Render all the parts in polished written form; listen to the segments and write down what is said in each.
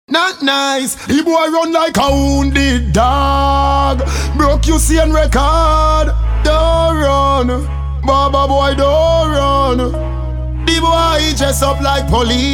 Not nice. The boy run like a wounded dog. Broke you see and record. Don't run, Baba boy, don't run. The boy dress up like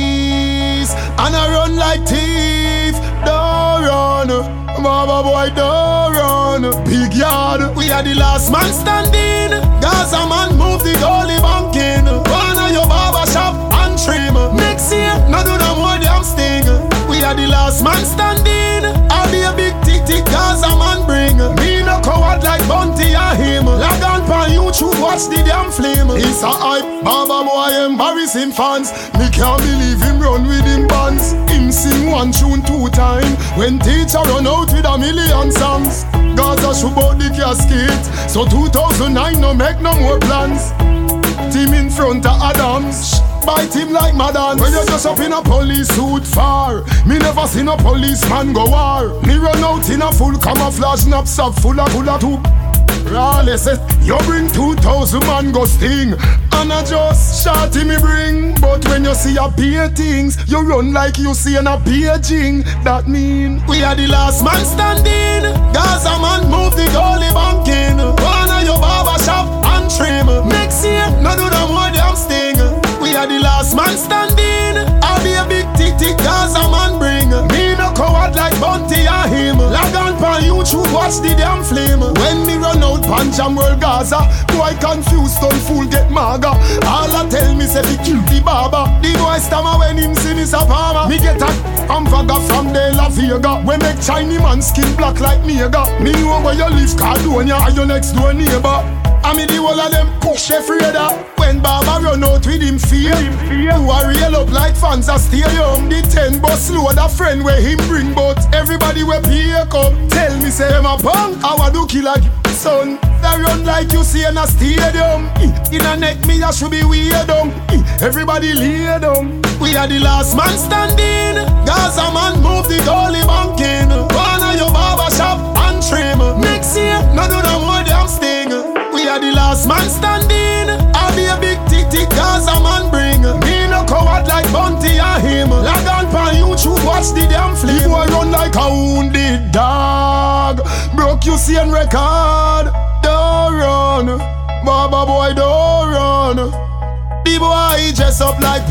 police and I run like thief. Don't run, Baba boy, don't run. Big yard, we are the last man standing. Gaza man move the goalie banking. One of your barber shop and trim. Next year, no do no more damn sting. We are the last man standing. I'll be a big tick Gaza man bring. Me no coward like Bunty or him. Log on pan YouTube, watch the damn flame. It's a hype, Baba boy embarrassing fans. Me can't believe him run with him bands. Him sing one tune 2 times. When teacher run out with 1,000,000 songs. Gaza shoot out the casket. So 2009 no make no more plans. Team in front of Adams. Bite him like Madan. When you just up in a police suit far. Me never seen a policeman go war. Me run out in a full camouflage knapsack full of tube. Raleigh says, you bring 2,000 man go sting. And I just shot him me bring. But when you see a peer things, you run like you see an a paging. That mean we are the last man standing. Gaza man move the goalie banking. One of your barber shop and trim. Next year, no do no more damn sting. We are the last man standing. I'll be a big tick Gaza man bring. Me no coward like Bunty or him. Log on pan YouTube, watch the damn flame. When me run out Panjam World Gaza, boy confused, don't fool get maga. All I tell me say he kill the barber. The boy stammer when him see Mr. Palmer. Me get a vaga from De La Vega. We make Chinese man skin black like nigga. Me know where you live, Cardonia, and your next door neighbor. I mean the whole of them push afraid of. When Baba run out with him fear. Who are real up like fans at stadium. The 10 bus load a friend where him bring. But everybody we pay come. Tell me say them a punk. How do kill a son? They run like you see in a stadium. In a neck me I should be weird down. Everybody lay down. We are the last man standing. Gaza man move the goalie banking. One of your barber shop and trim. Next year, no do no more damn sting. We are the last man standing. I'll be a big tick Gaza man bring. Me no coward like Bunty or him. Log on pan YouTube, watch the damn flame. The boy run like a wounded dog. Broke you see and record. Don't run, Baba boy, don't run. The boy dress up like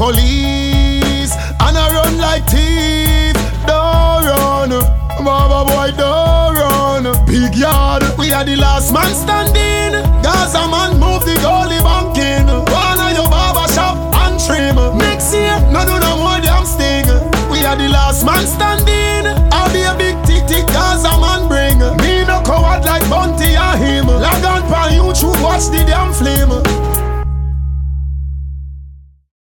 police and I run like thief. Don't run, Baba boy, don't run. Big yard, we are the last man standing. Gaza man move the goalie banking. One of your barber shop and trim. Next year, no do no more damn sting. We are the last man standing.